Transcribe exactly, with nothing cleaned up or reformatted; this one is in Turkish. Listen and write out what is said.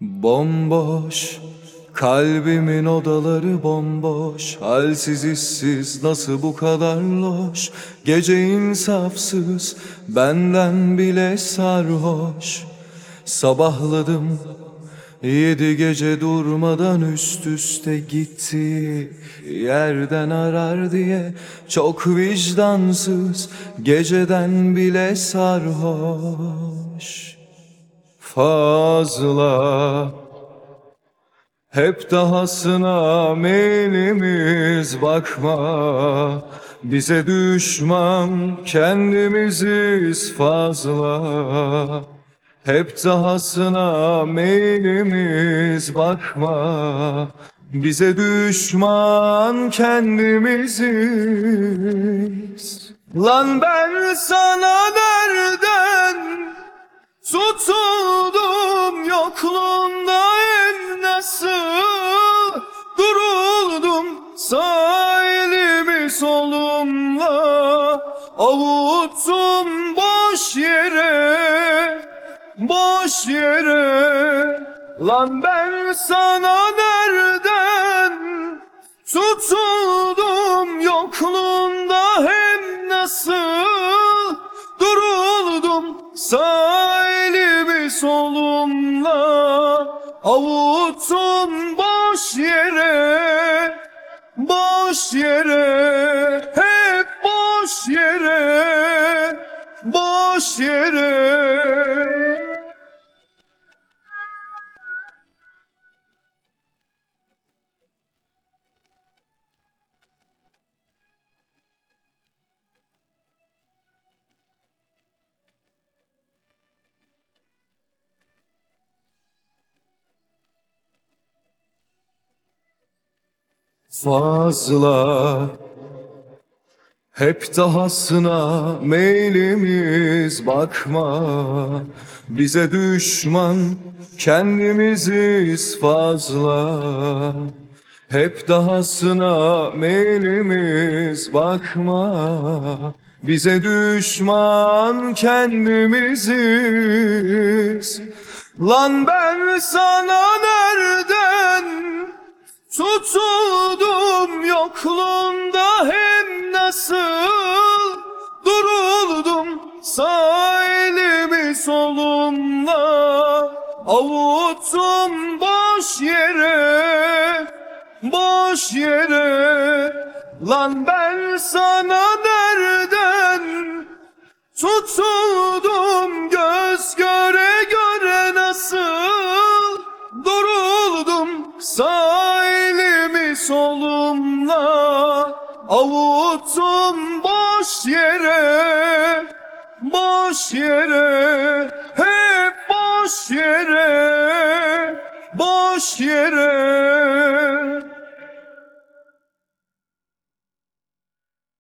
Bomboş, kalbimin odaları bomboş. Halsiz işsiz nasıl bu kadar loş? Gece insafsız, benden bile sarhoş. Sabahladım, yedi gece durmadan üst üste gitti. Yerden arar diye çok vicdansız, geceden bile sarhoş. Fazla, hep dahasına meylimiz, bakma. Bize düşman kendimiziz fazla. Hep dahasına meylimiz, bakma. Bize düşman kendimiziz. Lan ben sana nereden tutuldum, yokluğunda en nasıl duruldum. Sağ elimi solumla avuttum boş yere, boş yere. Lan ben sana nereden tutuldum, yokluğunda hem nasıl duruldum. Sağ elimi solumla avuttum boş yere, boş yere. Hep boş yere, boş yere. Fazla, hep dahasına meylimiz, bakma. Bize düşman kendimiziz fazla. Hep dahasına meylimiz, bakma. Bize düşman kendimiziz. Lan ben sana nereden tutuldum, yokluğunda hem nasıl duruldum. Sağ elimi solumla avuttum boş yere, boş yere. Lan ben sana nereden tutuldum, göz göre göre nasıl duruldum. Sağ elimi solumla avuttum boş yere, boş yere. Hep boş yere, boş yere.